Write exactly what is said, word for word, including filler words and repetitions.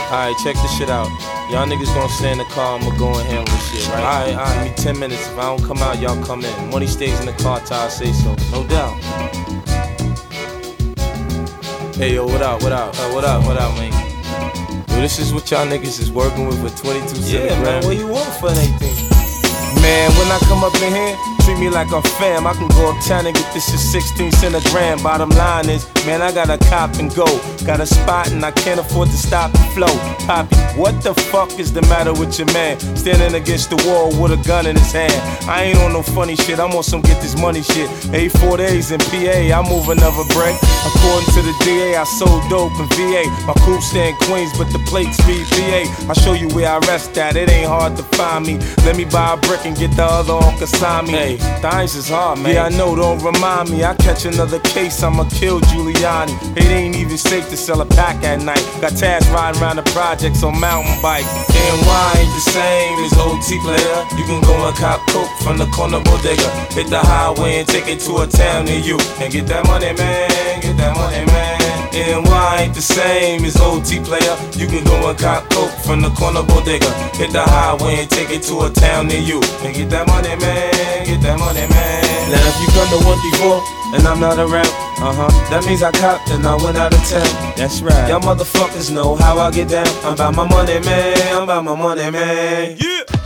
Alright, check this shit out. Y'all niggas gonna stay in the car, I'ma go and handle this shit, right? Alright, alright, give me ten minutes. If I don't come out, y'all come in. Money stays in the car till I say so, no doubt. Hey yo, what up, what up, uh, what up, what up, man? Yo, this is what y'all niggas is working with for twenty-two cents. Yeah, man, what you want for anything? Man, when I come up in here, treat me like a fam. I can go uptown and get this shit sixteen cent a gram. Bottom line is, man, I gotta cop and go. Got a spot and I can't afford to stop and flow. Poppy, what the fuck is the matter with your man? Standing against the wall with a gun in his hand. I ain't on no funny shit, I'm on some get this money shit. A four days in P A, I move another break. According to the D A, I sold dope in V A. My crew stay in Queens, but the plates read V A. I'll show you where I rest at, it ain't hard to find me. Let me buy a brick and get the other on Kasami. Hey, things is hard, man. Yeah, I know, don't remind me. I catch another case, I'ma kill Giuliani. It ain't even safe to sell a pack at night. Got Taz riding around the projects on mountain bikes. N Y ain't the same as O T player. You can go and cop coke from the corner bodega. Hit the highway and take it to a town near you. And get that money, man, get that money, man. N Y ain't the same as O T player. You can go and cop coke from the corner bodega. Hit the highway and take it to a town near you. And get that money, man, get that money, man. Now if you come to one before and I'm not around, uh-huh, that means I copped and I went out of town. That's right. Y'all motherfuckers know how I get down. I'm about my money, man, I'm about my money, man. Yeah.